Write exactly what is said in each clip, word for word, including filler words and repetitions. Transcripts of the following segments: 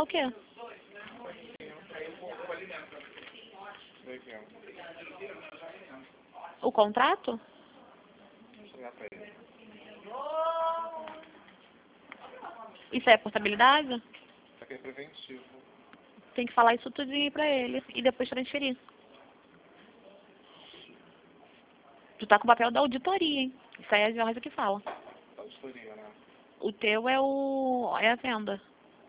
O quê? O contrato? Isso é portabilidade? Isso aqui é preventivo. Tem que falar isso tudo aí pra ele e depois transferir. Tu tá com o papel da auditoria, hein? Isso aí é a Jorge que fala. Auditoria, né? O teu é o... é a venda.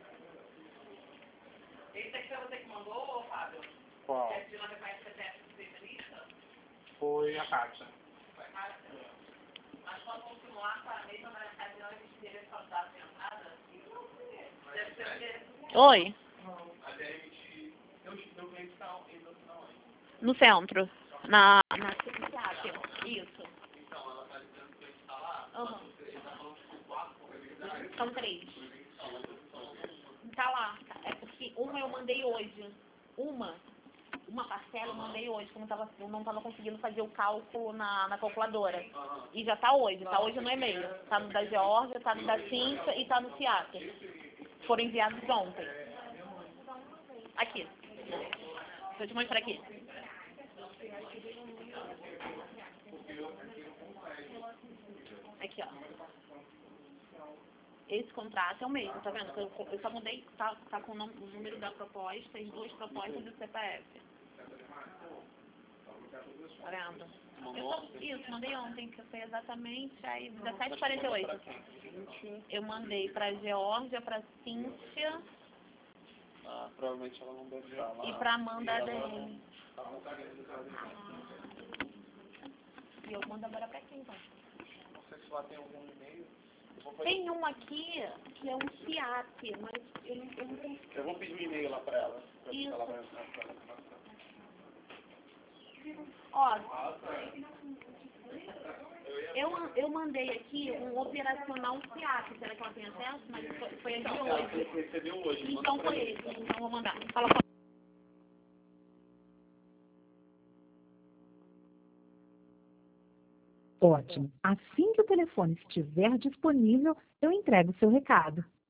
Esse aqui foi você que mandou, Fábio? Qual? Esse de lá reconhece C P F especialista? Foi a Kátia. Foi a Kátia? Mas quando continuar com a mesma ocasião, a gente teria só dado de entrada? Deve ser o quê? Oi? Até a gente... Eu meu cliente está indo no final aí. No centro. Na... na aqui. Isso. Então, ela está dizendo que a gente está lá. Aham. Ele está falando que o quatro com probabilidade. São três. Tá lá. É porque uma eu mandei hoje. Uma, uma parcela eu mandei hoje, como tava, eu não estava conseguindo fazer o cálculo na, na calculadora. E já tá hoje, tá hoje no e-mail. Tá no da Geórgia, tá no da Cíntia e tá no Ciato. Foram enviados ontem. Aqui. Deixa eu te mostrar aqui. Aqui, ó. Esse contrato é o mesmo, tá vendo? Eu, eu só mudei, tá, tá com o nome- o número da proposta, as duas propostas do C P F. Tá vendo? Eu só, isso, mandei ontem, que foi exatamente às dezessete e quarenta e oito. Eu mandei pra Geórgia, pra Cíntia Ah, provavelmente ela não deve estar lá. e pra Amanda dele. E eu mando agora pra quem, então? Não sei se lá tem algum e-mail. Eu vou, fazer... Tem um aqui que é um FIAP, mas eu não, eu não tenho. eu vou pedir um e-mail lá pra ela. Pra ver se Isso. ela vai entrar pra ela. Ó, eu, eu mandei aqui um operacional FIAP, será que ela tem acesso? Mas foi, foi a de Ela hoje. recebeu hoje. Manda Então pra foi mim. esse, então vou mandar. Fala só. Ótimo. Assim que o telefone estiver disponível, eu entrego o seu recado.